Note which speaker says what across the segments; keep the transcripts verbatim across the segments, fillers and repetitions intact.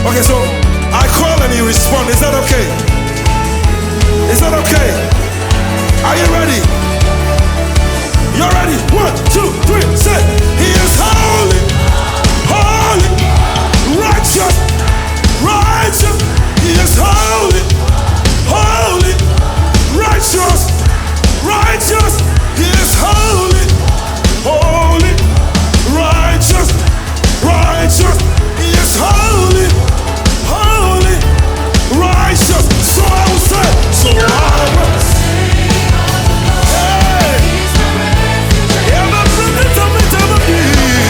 Speaker 1: Okay, so I call and you respond. Is that okay? Is that okay? Are you ready? You're ready? One, two, three, say, He is holy, holy, righteous, righteous. He is holy, holy, righteous, righteous. He is holy, holy, righteous, righteous. He is holy, holy, righteous. So I will say, so I will say, hey, ever present of eternity.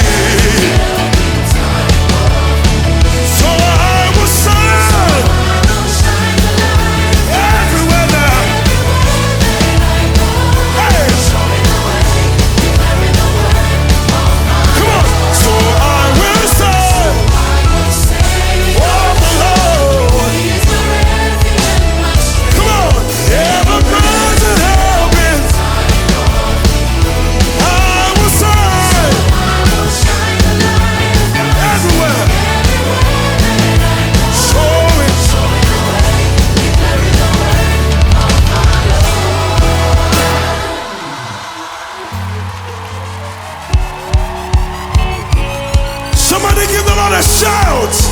Speaker 1: So I will say, everywhere now. Hey, come on. So I will say, oh the Lord. Come on, ever present help in. I will say, everywhere. Show it. Somebody give the Lord a shout.